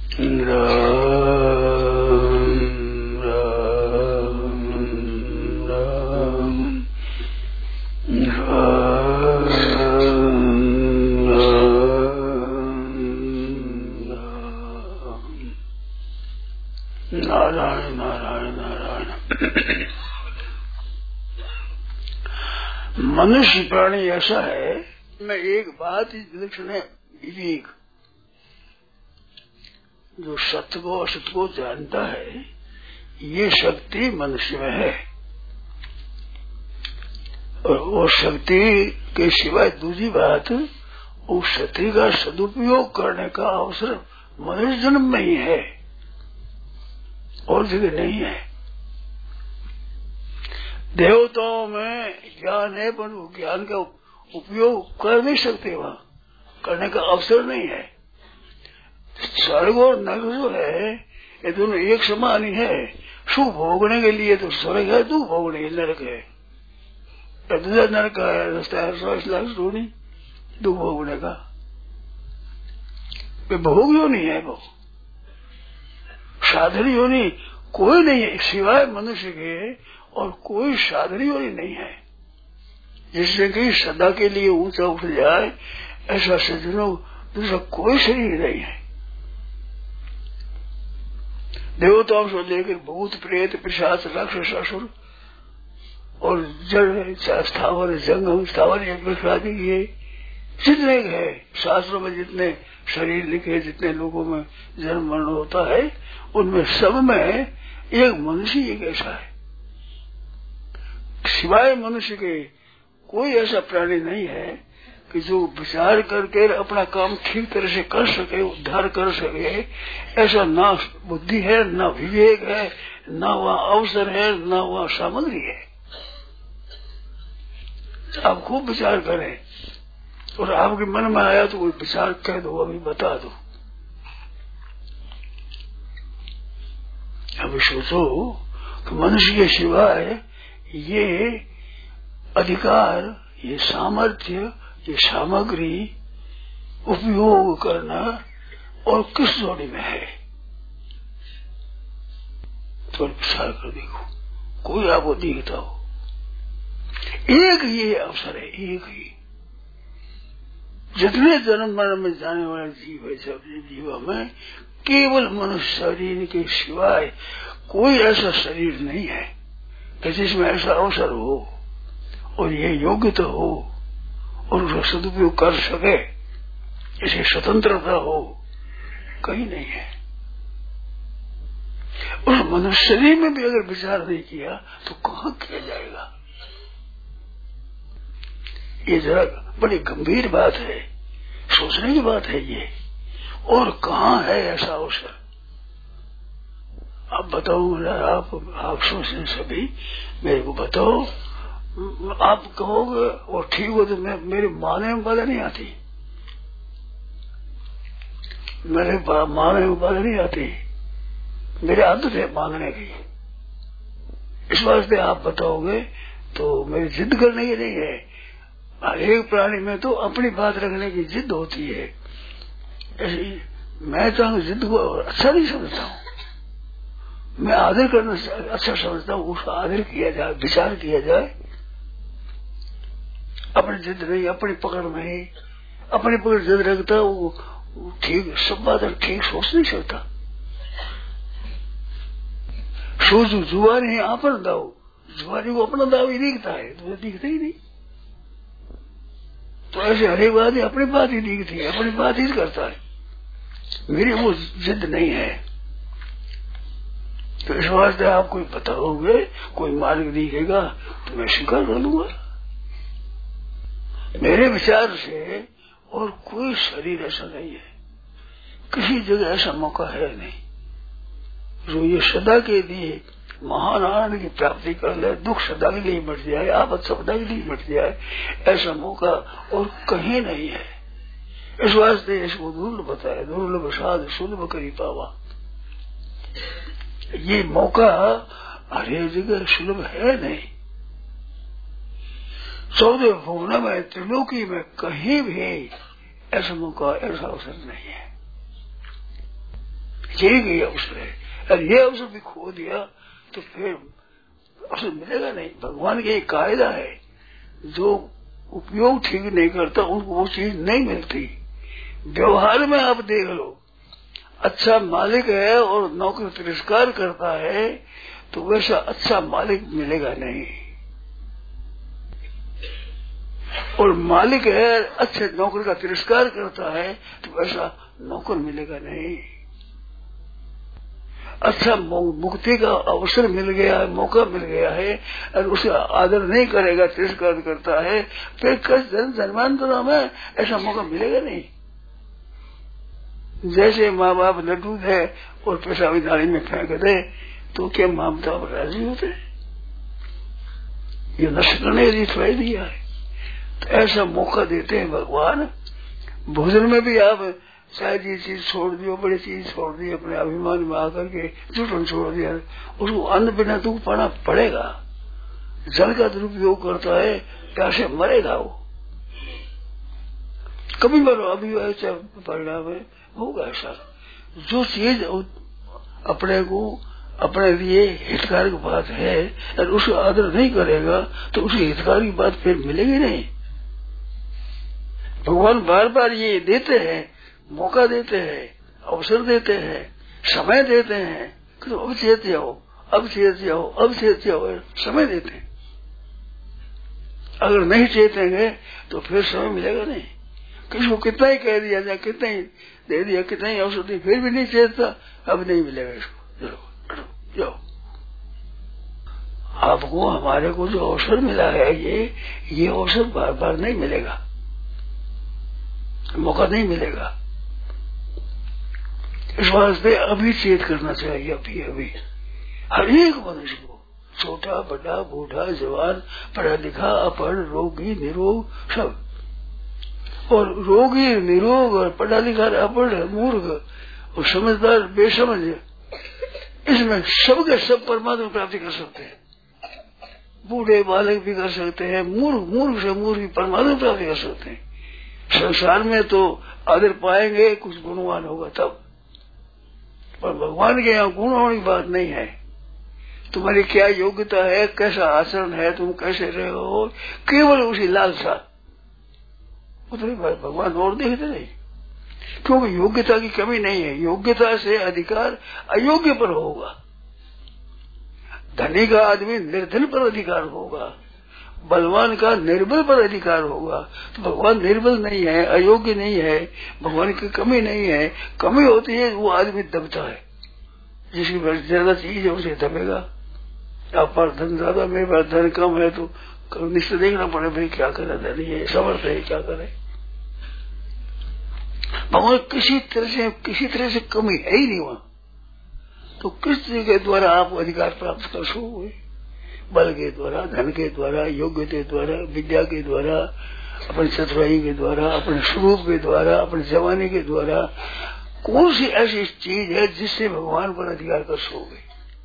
नारायण नारायण नारायण। मनुष्य प्राणी ऐसा है, मैं एक बात ही विलक्षण है, विवेक। जो सत्य को असत्य को जानता है, ये शक्ति मनुष्य में है। और वो शक्ति के सिवाय दूसरी बात, उस शक्ति का सदुपयोग करने का अवसर मनुष्य जन्म में ही है, और जगह नहीं है। देवताओं में ज्ञान है, पर वो ज्ञान का उपयोग कर नहीं सकते, वहाँ करने का अवसर नहीं है। स्वर्ग और नरक जो है, ये दोनों एक समान ही है। सुख भोगने के लिए तो स्वर्ग है, दुख भोगने के लिए नरक है। दूसरा नरक है, रास्ता है 100 लाख सोनी दुख भोगने का। वे भोग योनि है, वो साधन योनि कोई नहीं है सिवाय मनुष्य के, और कोई साधन योनि नहीं है जिससे कि सदा के लिए ऊंचा उठ जाए। ऐसा सज्जनों दूसरा कोई शरीर नहीं है। देवताओं से लेकर भूत प्रेत पिशाच राक्षस असुर और जड़ स्थावर जंगम स्थावर आदि ये जितने है शास्त्रों में, जितने शरीर लिखे, जितने लोगों में जन्म मरण होता है, उनमें सब में एक मनुष्य एक ऐसा है। सिवाय मनुष्य के कोई ऐसा प्राणी नहीं है कि जो विचार करके अपना काम ठीक तरह से कर सके, उद्धार कर सके। ऐसा ना बुद्धि है, ना विवेक है, ना वहाँ अवसर है, ना वहाँ सामग्री है। आप खूब विचार करें, और आपके मन में आया तो कोई विचार कह दो, अभी बता दो। अभी सोचो कि मनुष्य के सिवाय ये अधिकार, ये सामर्थ्य, ये सामग्री उपयोग करना और किस जोड़ी में है, तो विचार कर देखो। कोई आपको दिखता हो, एक ही ये अवसर है, एक ही। जितने जन्म मरण में जाने वाले जीव है, सब जीवों में केवल मनुष्य शरीर के सिवाय कोई ऐसा शरीर नहीं है कि जिसमें ऐसा अवसर हो और ये योग्यता हो और उसका सदुपयोग कर सके, इसे स्वतंत्रता हो, कहीं नहीं है। उस मनुष्य शरीर में भी अगर विचार नहीं किया तो कहाँ किया जाएगा? ये जरा बड़ी गंभीर बात है, सोचने की बात है ये। और कहाँ है ऐसा अवसर? आप बताओ, आप सोचें सभी, मेरे को बताओ। आप कहोगे वो ठीक हो तो मेरी माने में बाधा नहीं आती, मेरे माने में बाधा नहीं आती, मेरी आदत है मांगने की। इस वास्ते आप बताओगे तो मेरी जिद करने की नहीं है। हर एक प्राणी में तो अपनी बात रखने की जिद होती है। ऐसी मैं तो जिद को अच्छा नहीं समझता हूँ, मैं आदर करना अच्छा समझता हूँ। उसका आदर किया जाए, विचार किया जाए। अपनी जिद नहीं, अपनी पकड़ नहीं, अपनी पकड़ जिद रखता वो ठीक, सब बात ठीक सोच नहीं सकता। सोचू जुआरी है आपन दाव, जुआरी को अपना दाव ही दिखता है, तो दिखता ही नहीं। तो ऐसे हर एक बात अपनी बात ही दिखती है, अपनी बात ही करता है। मेरी वो जिद नहीं है। तो इस वास्ते आप कोई बताओगे, कोई मार्ग दिखेगा तो मैं स्वीकार कर लूंगा। मेरे विचार से और कोई शरीर ऐसा नहीं है, किसी जगह ऐसा मौका है नहीं जो ये सदा के लिए महान आनंद की प्राप्ति कर ले, दुख सदा के लिए मिट जाए, आपद सदा के लिए मिट जाए, ऐसा मौका और कहीं नहीं है। इस वास्ते इसको दुर्लभ बताया, दुर्लभ साध सुलभ करी पावा। ये मौका हर एक जगह सुलभ है नहीं। 14 भुवन में, त्रिलोकी में कहीं भी ऐसा मौका, ऐसा अवसर नहीं है। यही अवसर है। और ये अवसर भी खो दिया तो फिर अवसर मिलेगा नहीं। भगवान की एक कायदा है, जो उपयोग ठीक नहीं करता उनको वो चीज नहीं मिलती। व्यवहार में आप देख लो, अच्छा मालिक है और नौकर तिरस्कार करता है तो वैसा अच्छा मालिक मिलेगा नहीं। और मालिक है अच्छे नौकर का तिरस्कार करता है तो वैसा नौकर मिलेगा नहीं। अच्छा मुक्ति का अवसर मिल गया है, मौका मिल गया है और उसे आदर नहीं करेगा, तिरस्कार करता है, फिर कस जन्मांतरों में ऐसा मौका मिलेगा नहीं। जैसे माँ बाप लड्डू है और पेशाबी नाली में फेंक दे तो क्या माँ बाप राजी होते? ये नष्ट करने के लिए थोड़ा दिया है। तो ऐसा मौका देते हैं भगवान। भोजन में भी आप शायद ये चीज छोड़ दियो, बड़ी चीज छोड़ दी, अपने अभिमान में आकर के जुटन छोड़ दिया, उसको अन्न बिना दुख पाना पड़ेगा। जल का दुरुपयोग करता है, प्यासे मरेगा वो। कभी मरो, अभी ऐसा परिणाम होगा ऐसा। जो चीज अपने को अपने लिए हितकारी बात है और उसको आदर नहीं करेगा तो उसे हितकारी बात फिर मिलेगी नहीं। भगवान बार बार ये देते हैं, मौका देते हैं, अवसर देते हैं, समय देते हैं कि तो अब चेत जाओ, अब चेत जाओ, अब चेत जाओ, समय देते हैं। अगर नहीं चेतेंगे तो फिर समय मिलेगा नहीं। किसी को कितना ही कह दिया जाए, कितना ही दे दिया, कितना ही अवसर दिया, फिर भी नहीं चेतता, अब नहीं मिलेगा इसको। चलो जाओ। आपको हमारे को जो अवसर मिला है ये अवसर बार बार नहीं मिलेगा, मौका नहीं मिलेगा। इस वास्ते अभी चेत करना चाहिए, अभी अभी हर एक मनुष्य को, छोटा बड़ा बूढ़ा जवान, पढ़ा लिखा अपढ़, रोगी निरोग सब। और रोगी निरोग और पढ़ा लिखा अपढ़ मूर्ख और समझदार बेसमझ, इसमें सबके सब परमात्मा प्राप्ति कर सकते हैं। बूढ़े बालक भी कर सकते हैं, मूर्ख से मूर्ख भी परमात्मा प्राप्ति कर सकते हैं। संसार में तो आदर पाएंगे कुछ गुणवान होगा तब, पर भगवान के यहाँ गुण होने की बात नहीं है। तुम्हारी क्या योग्यता है, कैसा आचरण है, तुम कैसे रहे हो, केवल उसी लालसा, तो भगवान और देखते नहीं। क्योंकि योग्यता की कमी नहीं है, योग्यता से अधिकार अयोग्य पर होगा। धनी का आदमी निर्धन पर अधिकार होगा, बलवान का निर्बल पर अधिकार होगा। तो भगवान निर्बल नहीं है, अयोग्य नहीं है, भगवान की कमी नहीं है। कमी होती है वो आदमी दबता है, जिसकी ज्यादा चीज है उसे दबेगा। आप पर धन ज्यादा, मेरे पास धन कम है तो निश्चय देखना पड़े भाई क्या करे, धनी है, समर्थ है, क्या करे। भगवान किसी तरह से कमी है ही नहीं वहां, तो किस चीज के द्वारा आप अधिकार प्राप्त कर सकोगे? बल के द्वारा, धन के द्वारा, योग्यता के द्वारा, विद्या के द्वारा, अपनी चतुराई के द्वारा, अपने स्वरूप के द्वारा, अपने जवानी के द्वारा। कौन सी ऐसी चीज है जिससे भगवान पर अधिकार कर सकोगे?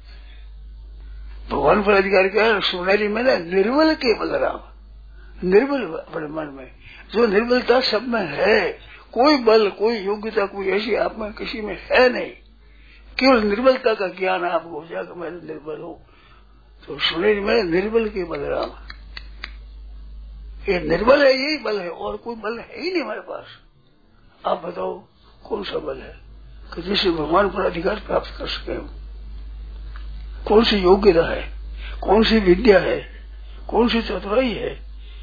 भगवान पर अधिकार क्या है? सुनहरी में ना निर्बल के बलराम, निर्बल अपने मन में, जो निर्बलता सब में है। कोई बल, कोई योग्यता, कोई ऐसी आप में किसी में है नहीं। केवल निर्बलता का ज्ञान आपको हो जाएगा, मैं निर्बल हूँ। तो सुनहरी में निर्बल के बलराम, ये निर्बल है, यही बल है, और कोई बल है ही नहीं हमारे पास। आप बताओ कौन सा बल है कि जिससे भगवान पर अधिकार प्राप्त कर सके? कौन सी योग्यता है, कौन सी विद्या है, कौन सी चतुराई है,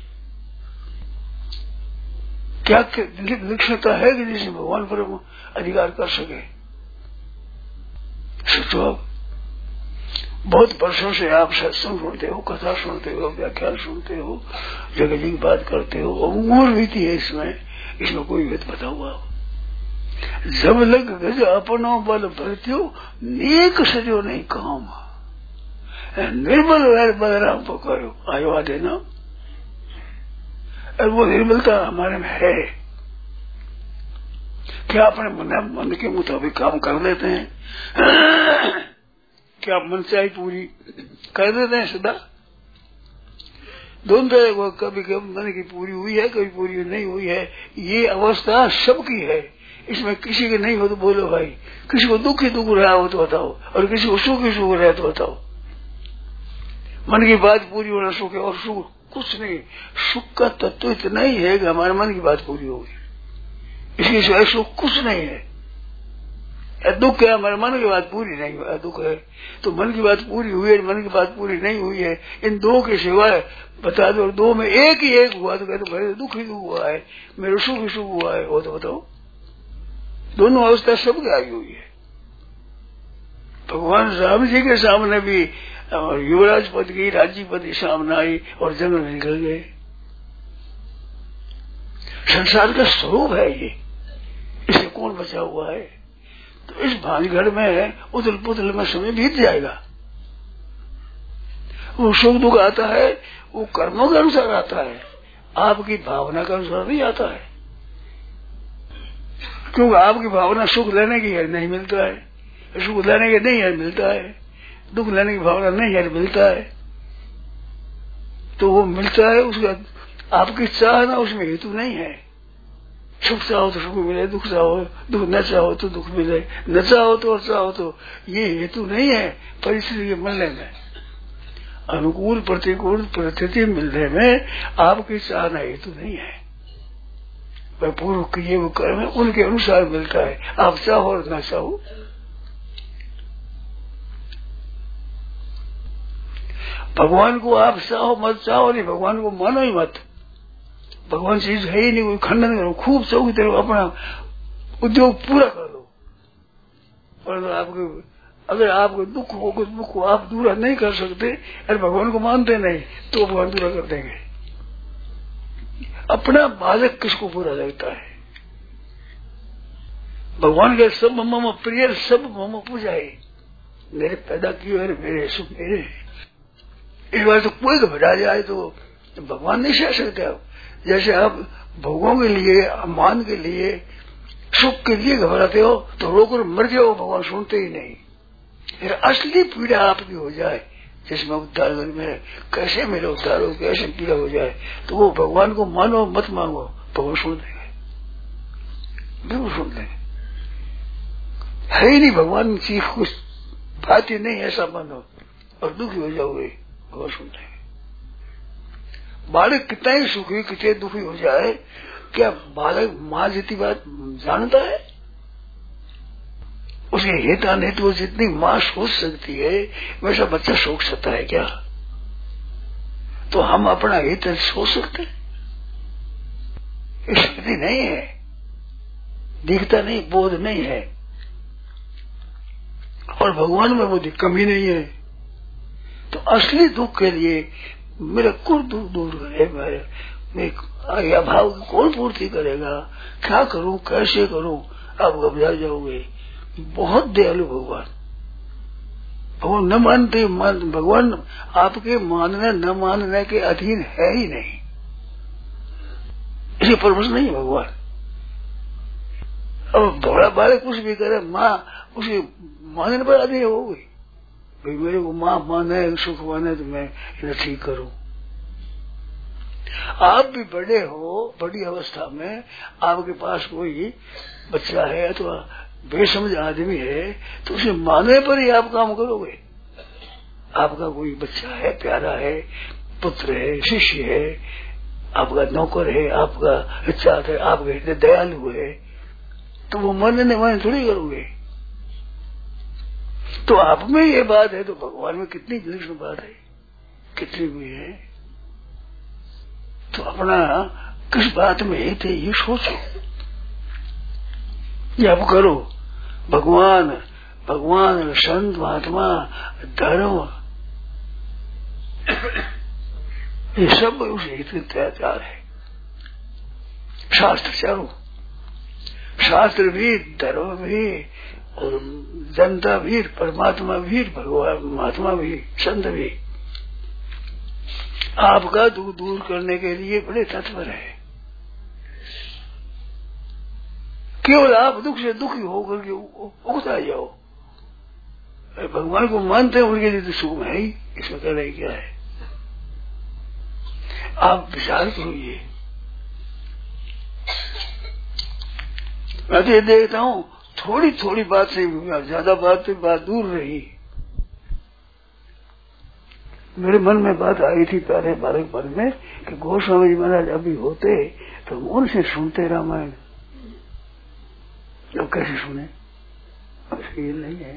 क्या विलक्षणता है कि जिससे भगवान पर अधिकार कर सके? सोचो, बहुत वर्षों से आप सत्संग सुनते हो, कथा सुनते हो, व्याख्यान सुनते हो, जगह जी की बात करते हो, और उम्र बीती है इसमें कोई भेद बताओ आप। जब लग गज अपनो बल भरत्यो नेक सजो नहीं काम, निर्बल वैर बलराम पकड़ो आयो आ देना। और वो निर्बलता हमारे में है। क्या अपने मन के मुताबिक काम कर लेते हैं? क्या मन चाही पूरी कर देते हैं सदा? दोनों तरह, कभी कभी मन की पूरी हुई है, कभी पूरी नहीं हुई है। ये अवस्था सबकी है, इसमें किसी के नहीं हो तो बोलो भाई, किसी को दुख ही दुख रहा हो तो बताओ, और किसी को सुख ही सुख रहा तो बताओ। मन की बात पूरी होना सुख है, और सुख कुछ नहीं। सुख का तत्व इतना ही है कि हमारे मन की बात पूरी होगी, इसके सिवाय सुख कुछ नहीं है। दुख है, हमारे मन की बात पूरी नहीं हुआ, दुख है। तो मन की बात पूरी हुई है, मन की बात पूरी नहीं हुई है, इन दो के सिवाय बता दो, दो में एक ही एक हुआ तो कहते मेरे दुख ही दुख हुआ है, मेरे सुख ही सुख हुआ है, वो तो बताओ। दोनों अवस्था सबकी आई हुई है। भगवान राम जी के सामने भी युवराज पद की, राज्य पद की सामने आई और जंगल में निकल गए। संसार का स्वरूप है ये, इसे कौन बचा हुआ है? तो इस भानगढ़ में उथल पुथल में समय बीत जाएगा। वो सुख दुख आता है, वो कर्मों के अनुसार आता है, आपकी भावना के अनुसार नहीं आता है। क्योंकि आपकी भावना सुख लेने की है, नहीं मिलता है, सुख लेने के नहीं है, मिलता है, दुख लेने की भावना नहीं है, मिलता है। तो वो मिलता है, उसका आपकी चाहना उसमें हेतु नहीं है। सुख चाहो तो सुख मिले, दुख चाहो, दुख न चाहो तो दुख मिले, न चाहो तो और चाहो तो, ये हेतु नहीं है परिस्थिति के मिलने में। अनुकूल प्रतिकूल परिस्थिति मिलने में आपकी चाहना हेतु नहीं है। वह पूर्व किए वो कर्म उनके अनुसार मिलता है, आप चाहो और न चाहो। भगवान को आप चाहो मत चाहो नहीं, भगवान को मानो ही मत। भगवान चीज है ही नहीं, कोई खंडन करो, खूब चौकी तरह अपना उद्योग पूरा कर लो। और आपके अगर आपको दुख हो, कुछ दुख हो, आप दूर नहीं कर सकते, अरे भगवान को मानते नहीं तो भगवान पूरा कर देंगे। अपना बालक किसको पूरा लगता है? भगवान के सब मम प्रिय, सब मम पूजा है, मेरे पैदा किए मेरे सुख मेरे। इस बार तो कोई घबरा जाए तो भगवान नहीं सह सकते। आप जैसे आप भोगों के लिए, मान के लिए, सुख के लिए घबराते हो तो रोकर मर जाओ, भगवान सुनते ही नहीं। फिर असली पीड़ा आपकी हो जाए, जिसमें उद्धार में कैसे मेरा उद्धार हो, कैसे पीड़ा हो जाए, तो वो भगवान को मानो मत मांगो, भगवान सुन देंगे, बिल्कुल सुन देंगे। है ही नहीं भगवान चीज कुछ बात ही नहीं, ऐसा मानो और दुखी हो जाओगे, भगवान सुन देंगे। बालक कितना ही सुखी कितने दुखी हो जाए, क्या बालक माँ जितनी बात जानता है? उसके हित अनित वो जितनी माँ सोच सकती है, वैसा बच्चा सोच सकता है क्या? तो हम अपना हित सोच सकते हैं? शक्ति नहीं है, दिखता नहीं, बोध नहीं है, और भगवान में वो कमी नहीं है। तो असली दुख के लिए मेरा कुल दुख दूर करे, मैं अभाव की कौन पूर्ति करेगा? क्या करूं, कैसे करूं? आप घबरा जाओगे। बहुत दयालु भगवान, भगवान न मानते, भगवान आपके मानने न मानने के अधीन है ही नहीं, इसे परमश नहीं है भगवान। अब भोला बालक कुछ भी करे, माँ उसे मानने पर अधीन हो गई, भाई मेरे को माँ माने, सुख माने तो मैं इन्हें ठीक करूं। आप भी बड़े हो, बड़ी अवस्था में आपके पास कोई बच्चा है अथवा बेसमझ आदमी है, तो उसे मानने पर ही आप काम करोगे। आपका कोई बच्चा है, प्यारा है, पुत्र है, शिष्य है, आपका नौकर है, आपका इच्छा है, आपके हृदय दयालु है, तो वो मानने वाले थोड़ी करोगे। तो आप में ये बात है तो भगवान में कितनी विलक्षण बात है, कितनी भी है। तो अपना किस बात में हित है ये सोचो, ये आप करो। भगवान, भगवान, संत, महात्मा, धर्म, ये सब उस हित के त्याचार है। शास्त्र चारों, शास्त्र भी, धर्म भी, और जनता भी, परमात्मा भी, भगवान महात्मा भी, संत भी आपका दुख दूर करने के लिए बड़े तत्पर है। केवल आप दुख से दुखी होकर के उगता जाओ। भगवान को मानते हैं, उनके लिए तो सुख है ही, इसमें कहना ही क्या है? आप विचार करो। ये मैं तो ये देखता हूँ थोड़ी थोड़ी बात से ज्यादा बात से बात दूर रही। मेरे मन में बात आई थी पहले बालक पद में कि गोस्वामी जी महाराज अभी होते तो हम उनसे सुनते रामायण। अब कैसे सुने, ये नहीं है।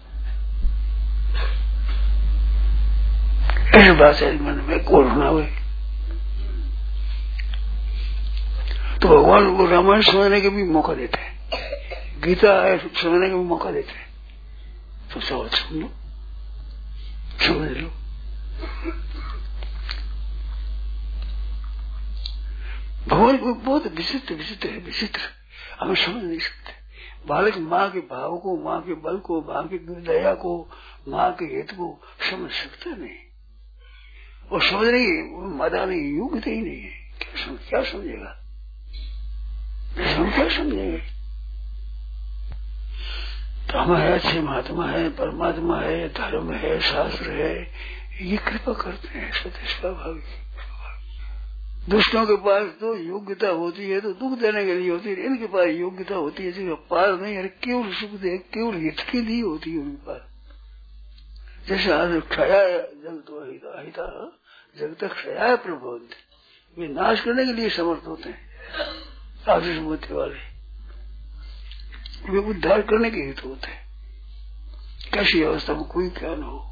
ऐसी बात है मन में कौन सुनावे। तो भगवान को रामायण सुनाने का भी मौका देते हैं, गीता है सुनाने का भी मौका देते हैं। तो सब सुन लो, समझ लो। भगवान को बहुत विचित्र विचित्र है, विचित्र हमें समझ नहीं सकते। बालक माँ के भाव को, माँ के बल को, माँ की दया को, माँ के हित को समझ सकता नहीं। वो समझने की मदा नहीं, योग्यता ही नहीं है। क्या समझेगा, हम क्या समझेंगे। तो हम है, अच्छे महात्मा है, परमात्मा है, धर्म है, शास्त्र है, ये कृपा करते हैं सत्य स्वाभाविक। दुष्टों के पास तो योग्यता होती है तो दुख देने के लिए होती है, इनके पास योग्यता होती है जो पार नहीं है, केवल सुख दे, केवल हित के लिए होती है उनके पास। जैसे आज क्षया जगत अहिता जगत क्षया प्रबोध, वे नाश करने के लिए समर्थ होते हैं। आशीष बुद्धि वाले वे उद्धार करने के हित होते हैं। कैसी अवस्था में कोई क्या न हो,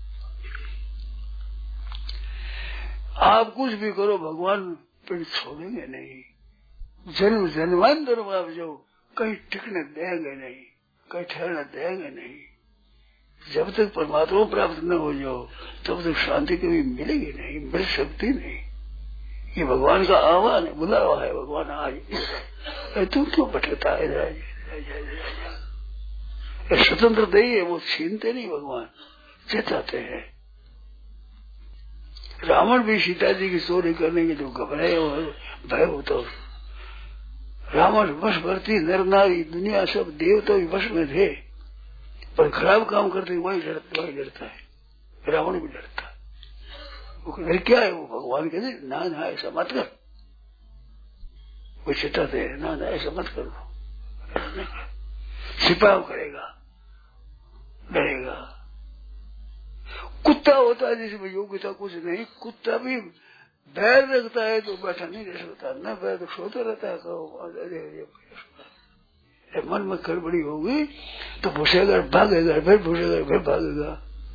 आप कुछ भी करो भगवान फिर छोड़ेंगे नहीं। जन्म जन्मांतर में आप जो कहीं टिकने देंगे नहीं, कहीं ठहरने देंगे नहीं। जब तक परमात्मा प्राप्त न हो जाओ तब तक शांति कभी मिलेगी नहीं, मिल सकती नहीं। ये भगवान का आह्वान है, बुलावा है। भगवान आज तू क्यों भटकता है, स्वतंत्र दही है, वो छीनते नहीं, भगवान चेताते हैं। रावण भी सीता जी की चोरी करने के जो घबराए और भय होता, रावण वशवर्ती नर नारी दुनिया सब देवता भी वश में थे, पर खराब काम करते वही डरता है। रावण भी डरता। वो क्या है, वो भगवान कहते ना ना ऐसा मत कर, वो चिताते हैं ना ना ऐसा मत करो। छिपाव करेगा, डरेगा। कुत्ता होता है जिसमें योग्यता कुछ नहीं, कुत्ता भी बैर रखता है तो बैठा नहीं रह सकता, न बैर तो सोता रहता है। मन में गड़बड़ी होगी तो भूसेगा, भागेगा, फिर भूसेगा, फिर भागेगा।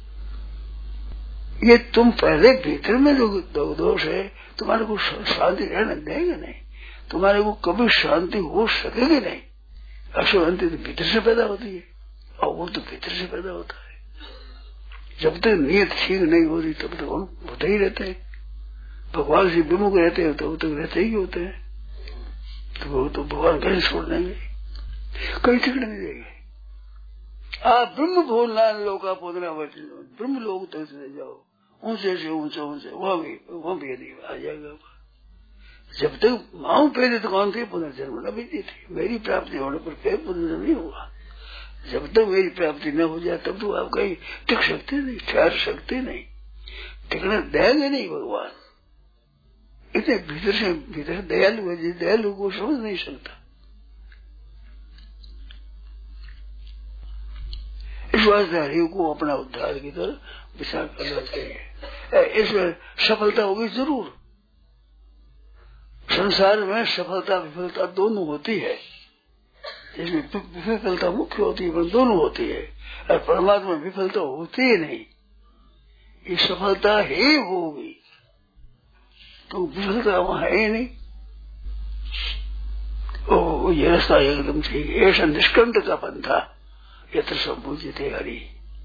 ये तुम पहले भीतर में जो दोष है तुम्हारे को शांति रहने देंगे नहीं, तुम्हारे को कभी शांति हो सकेगी नहीं। अशांति तो भीतर से पैदा होती है और वो तो भीतर से पैदा होता है। जब तक नियत ठीक नहीं होती तब तक हम होते ही रहते हैं, भगवान से विमुख रहते हैं तब तक रहते ही होते हैं। तो वो तो भगवान कैसे छोड़ देंगे, कहीं टिकने नहीं देंगे। आप ब्रह्म भोलना लोग आप ब्रह्म लोग तक चले जाओ, ऊंचे से ऊंचा ऊंचे वहां भी यदि आ जाएगा। जब तक माँ पैदे तो कौन थे, पुनर्जन्म न भी थी। मेरी प्राप्ति होने पर फिर पुनर्जन्म नहीं होगा। जब तक मेरी प्राप्ति न हो जाए तब तो आप कहीं टिक सकते नहीं, ठहर सकते नहीं, टिकने देंगे नहीं भगवान। इतने भीतर दयालु है, जिस दयालु को समझ नहीं सकता। इस वास्ते हरि को अपना उद्धार की तरफ विचार करना चाहिए। इसमें सफलता होगी जरूर। संसार में सफलता विफलता दोनों होती है, इसमें विफलता मुख्य होती है पर दोनों होती है। और परमात्मा विफलता होती ही नहीं, ये सफलता ही होगी तो विफलता वहां है ही नहीं। ओ ये रास्ता एकदम ठीक, ऐसा निष्कंठ का पंथा यत्र सब पूजते हरि।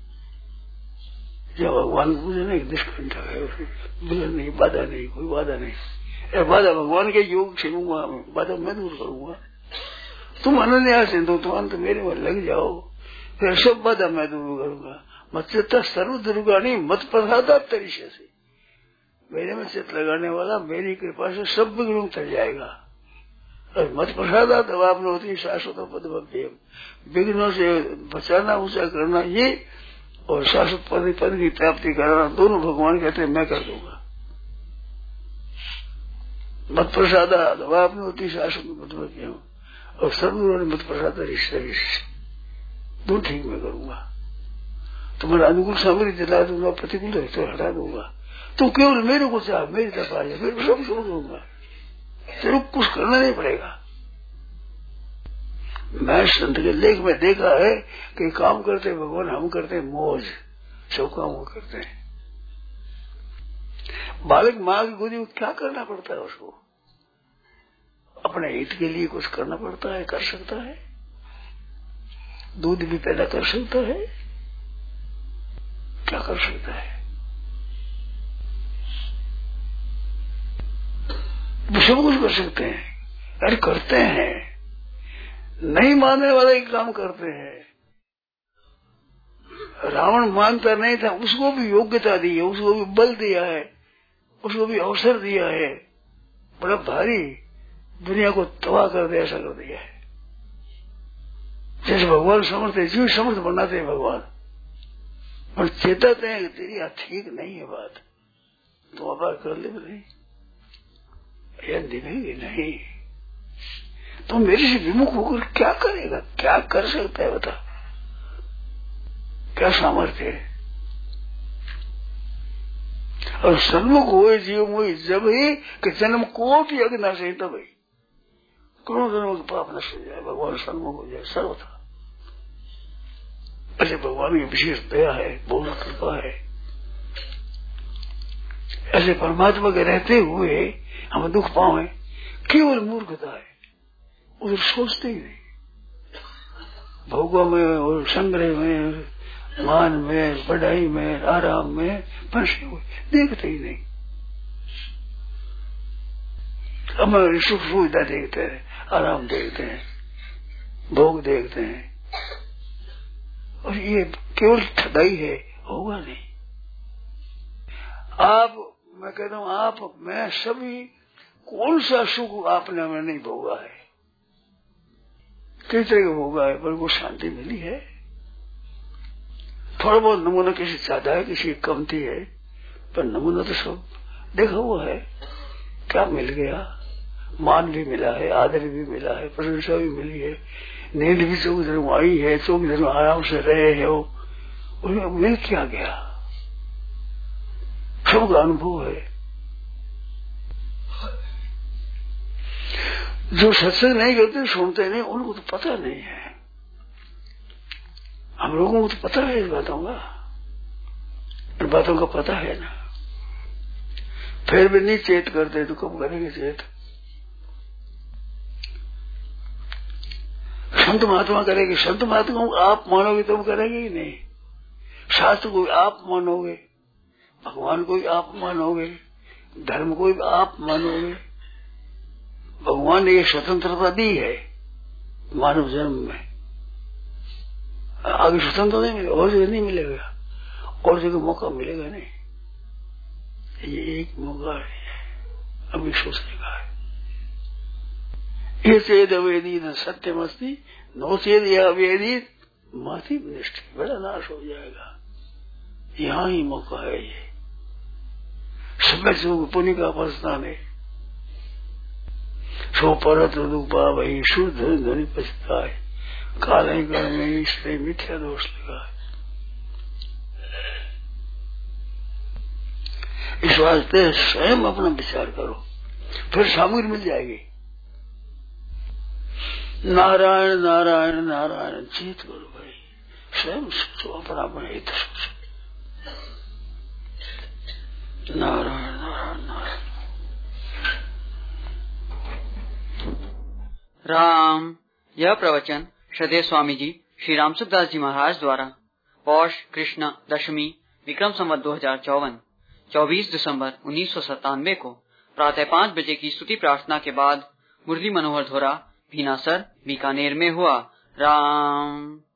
जब भगवान पूजे नहीं निष्कंठ है, नहीं बाधा नहीं, कोई बाधा नहीं। बाधा भगवान के योग छिनूंगा, बाधा मैं दूर करूंगा। तुम अनन्यास है तो तुम अंत मेरे में लग जाओ, फिर सब बाधा मैं दूर करूंगा। मत सर्व दुर्गानी मत प्रसादा तरीके से, मेरे में चित लगाने वाला मेरी कृपा से सब विघ्नों तर जाएगा। और मत प्रसादा तब आपने होती शाश्वत पद भक्ति, विघ्नों से बचाना ऊंचा करना ये और शाश्वत पद की प्राप्ति कराना दोनों भगवान कहते हैं मैं कर दूंगा। मत प्रसादा तब आपने होती शाश्वत पद भक्ति, और सदगुरु ने मत प्रसाद शरीर दो ठीक मैं करूंगा। तुम्हारा अनुकूल सामग्री दिला दूंगा, प्रतिकूल है तो हटा दूंगा। तुम केवल मेरे को चाह, मेरी तरफ आ जाए, मेरे सब छोड़ दूंगा, तेरे कुछ करना नहीं पड़ेगा। मैं संत के लेख में देखा है कि काम करते भगवान, हम करते मौज, सब काम करते हैं। बालक माँ की गोदी में क्या करना पड़ता है उसको? अपने हित के लिए कुछ करना पड़ता है, कर सकता है, दूध भी पैदा कर सकता है, क्या कर सकता है? सब कुछ कर सकते हैं, अरे करते हैं। नहीं मानने वाले एक काम करते हैं। रावण मानता नहीं था, उसको भी योग्यता दी है, उसको भी बल दिया है, उसको भी अवसर दिया है, बड़ा भारी दुनिया को तबाह कर दे, ऐसा कर दिया है। जैसे भगवान समर्थ है, जीव समर्थ बनाते हैं भगवान, और चेताते हैं कि तेरी यहाँ ठीक नहीं है बात, तुम अपार कर ले नहीं, यह दिखेगी नहीं, तो मेरे से विमुख होकर क्या करेगा? क्या कर सकता है बता, क्या सामर्थ्य है? और सन्मुख हुए जीव मोहि जब ही कि जन्म कोटि अग्नि से, तब ही करोड़ों जन्मों के पाप नष्ट हो जाए, भगवान सन्मुख हो जाए सर्वथा। ऐसे भगवान की विशेष दया है, बहुत कृपा है। ऐसे परमात्मा के रहते हुए हम दुख पावे, केवल मूर्खता है, उधर सोचते ही नहीं। भोगों में और संग्रह में, मान में, बढ़ाई में, आराम में फंसे हुए, देखते ही नहीं। हमारी सुख सुविधा देखते हैं, आराम देखते हैं, भोग देखते हैं, और ये केवल ठगाई है, होगा नहीं। आप, मैं कहता हूँ, आप, मैं, सभी कौन सा सुख आपने हमें नहीं भोगा है? किस तरह का भोगा है, पर वो शांति मिली है। थोड़ा बहुत नमूना किसी ज्यादा है, किसी कमती है, पर नमूना तो सब देखा हुआ है। क्या मिल गया? मान भी मिला है, आदर भी मिला है, प्रशंसा भी मिली है, नींद भी 24 दिन आई है, 24 दिन आराम से रहे हो, उन्हें मिल क्या गया? सबका अनुभव है। जो सत्संग नहीं करते, सुनते नहीं, उनको तो पता नहीं है। हम लोगों को तो पता है इस बातों का, इन बातों का पता है ना, फिर भी नहीं चेत करते, तो कब करेंगे चेत? संत महात्मा करेंगे, संत महात्मा को आप मानोगे तुम करेंगे ही नहीं। शास्त्र को भी आप मानोगे, भगवान को भी आप मानोगे, धर्म को भी आप मानोगे। भगवान ने ये स्वतंत्रता दी है मानव जन्म में, आगे स्वतंत्रता नहीं मिलेगा, और जगह नहीं मिलेगा, और जगह मौका मिलेगा नहीं। ये एक मौका है, अभी सोचने का है। ये चेद अवेदी न सत्यमस्ती, नो चेद यह अवेदी माथी निष्ठ, बड़ा नाश हो जाएगा। यहाँ ही मौका है, ये समय से पुण्य का प्रस्थान है। सो परत रूपा वही शुद्ध ध्वनि पछताए, काले घर में इसलिए मिथ्या दोष लगा है। इस वास्ते स्वयं अपना विचार करो, फिर सामग्री मिल जाएगी। नारायण नारायण नारायण चेत करो भाई, स्वयं सोचो, अपना अपना हित सोचो। नारायण नारायण नारायण। राम। यह प्रवचन श्रद्धेय स्वामी जी श्री राम सुखदास जी महाराज द्वारा पौष कृष्ण दशमी विक्रम संवत 2054 24 दिसंबर 1997 को प्रातः 5 बजे की स्तुति प्रार्थना के बाद मुरली मनोहर धोरा भीनासर बीकानेर में हुआ। राम।